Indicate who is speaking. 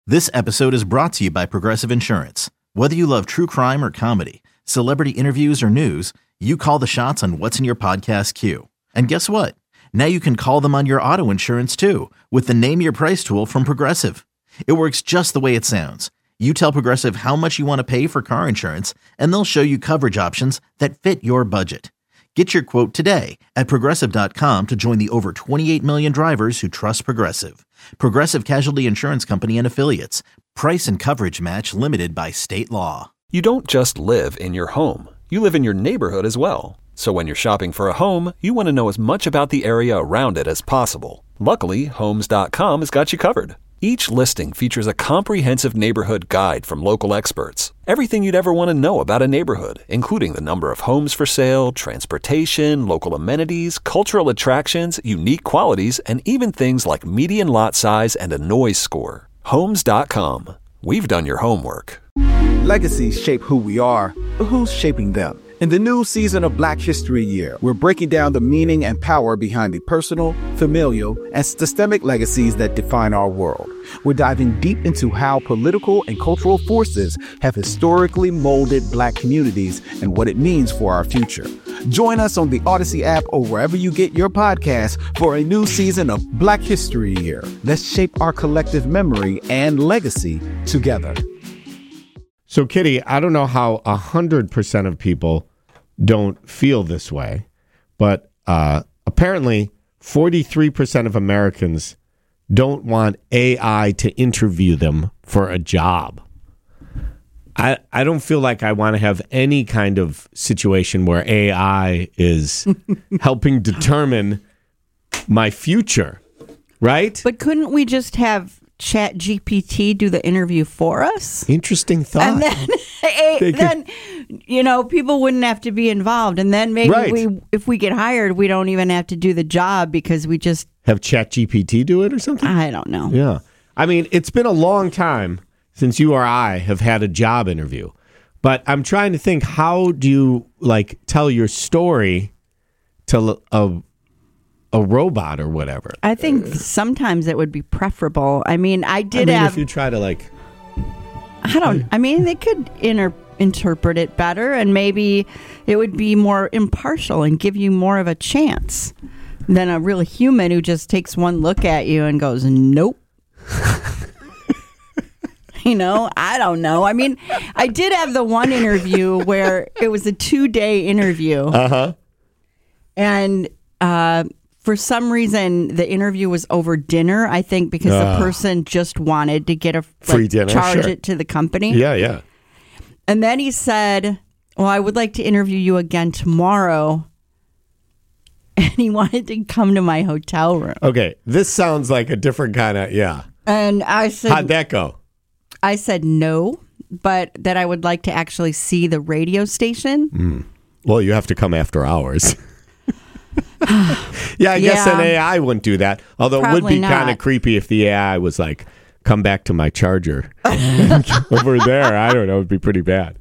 Speaker 1: This episode is brought to you by Progressive Insurance. Whether you love true crime or comedy, celebrity interviews or news, you call the shots on what's in your podcast queue. And guess what? Now you can call them on your auto insurance too with the Name Your Price tool from Progressive. It works just the way it sounds. You tell Progressive how much you want to pay for car insurance, and they'll show you coverage options that fit your budget. Get your quote today at Progressive.com to join the over 28 million drivers who trust Progressive. Progressive Casualty Insurance Company and Affiliates. Price and coverage match limited by state law.
Speaker 2: You don't just live in your home. You live in your neighborhood as well. So when you're shopping for a home, you want to know as much about the area around it as possible. Luckily, Homes.com has got you covered. Each listing features a comprehensive neighborhood guide from local experts. Everything you'd ever want to know about a neighborhood, including the number of homes for sale, transportation, local amenities, cultural attractions, unique qualities, and even things like median lot size and a noise score. Homes.com. We've done your homework.
Speaker 3: Legacies shape who we are, but who's shaping them? In the new season of Black History Year, we're breaking down the meaning and power behind the personal, familial, and systemic legacies that define our world. We're diving deep into how political and cultural forces have historically molded Black communities and what it means for our future. Join us on the Odyssey app or wherever you get your podcasts for a new season of Black History Year. Let's shape our collective memory and legacy together.
Speaker 4: So, Kitty, I don't know how 100% of people don't feel this way, but apparently 43% of Americans don't want AI to interview them for a job. I don't feel like I want to have any kind of situation where AI is helping determine my future, right?
Speaker 5: But couldn't we just have ChatGPT do the interview for us?
Speaker 4: Interesting thought.
Speaker 5: And then, people wouldn't have to be involved. And then maybe if we get hired, we don't even have to do the job because we just
Speaker 4: have ChatGPT do it or something?
Speaker 5: I don't know.
Speaker 4: Yeah. I mean, it's been a long time since you or I have had a job interview. But I'm trying to think, how do you tell your story to a robot or whatever?
Speaker 5: I think sometimes it would be preferable. I mean,
Speaker 4: if you try to
Speaker 5: they could interpret it better, and maybe it would be more impartial and give you more of a chance than a real human who just takes one look at you and goes, nope. I don't know. I mean, I did have the one interview where it was a 2-day interview.
Speaker 4: Uh-huh.
Speaker 5: And for some reason, the interview was over dinner, I think, because the person just wanted to get a
Speaker 4: free dinner,
Speaker 5: charge
Speaker 4: sure.
Speaker 5: it to the company.
Speaker 4: Yeah.
Speaker 5: And then he said, well, I would like to interview you again tomorrow. And he wanted to come to my hotel room.
Speaker 4: Okay, this sounds like a different kind of, yeah.
Speaker 5: And I said...
Speaker 4: How'd that go?
Speaker 5: I said no, but that I would like to actually see the radio station.
Speaker 4: Well, you have to come after hours. Yeah, I guess an AI wouldn't do that. Although it would be kind of creepy if the AI was like, come back to my charger over there. I don't know. It would be pretty bad.